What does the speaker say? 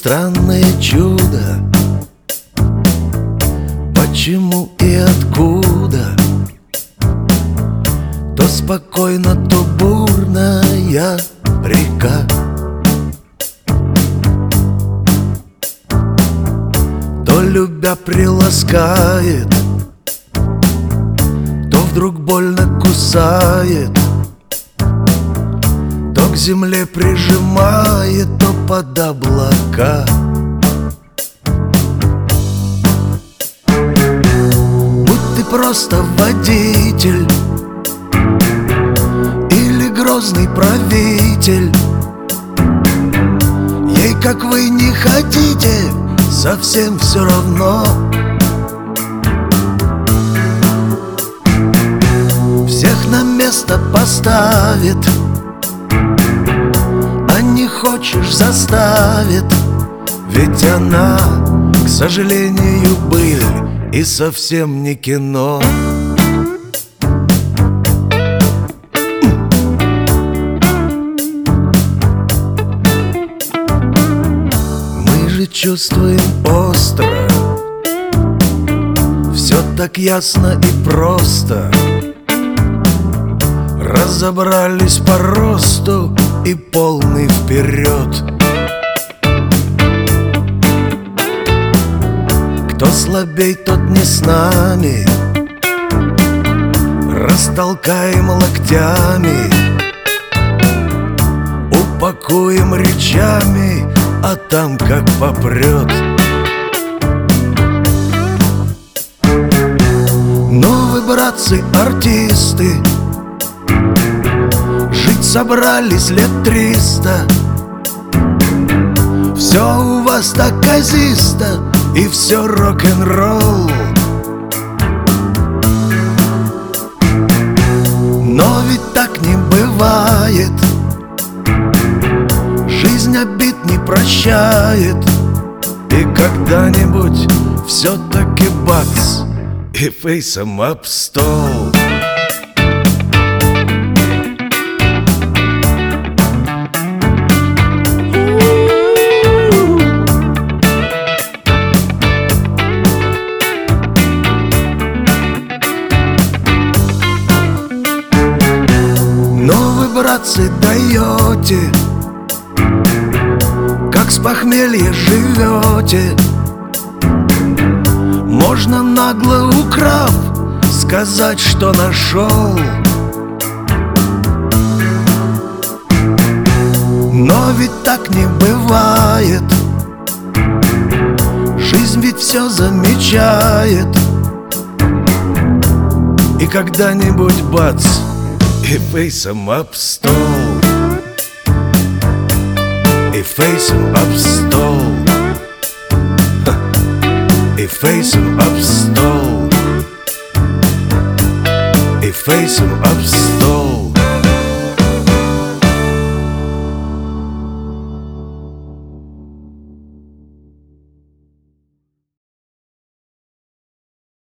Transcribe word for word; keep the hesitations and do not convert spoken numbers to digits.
странное чудо. Почему и откуда? То спокойно, то бурная река. То любя приласкает, то вдруг больно кусает, то к земле прижимает, то под облака. Будь ты просто водитель или грозный правитель, ей, как вы не хотите, совсем все равно. Всех на место поставит, а не хочешь заставит. Ведь она, к сожалению, быль и совсем не кино. Мы же чувствуем остро, все так ясно и просто. Разобрались по росту и полный вперед. Кто слабей, тот не с нами, растолкаем локтями, упакуем речами, а там как попрет. Но вы, братцы, артисты, жить собрались лет триста. Все у вас так казисто, и все рок-н-ролл. Но ведь так не бывает, жизнь обид не прощает. И когда-нибудь все-таки бац, и фейсом об стол. Братцы, даете, как с похмелья живете. Можно, нагло украв, сказать, что нашел. Но ведь так не бывает, жизнь ведь все замечает. И когда-нибудь бац, и фейсом об стол. И фейсом об стол. Ха. И фейсом об стол. И фейсом об стол.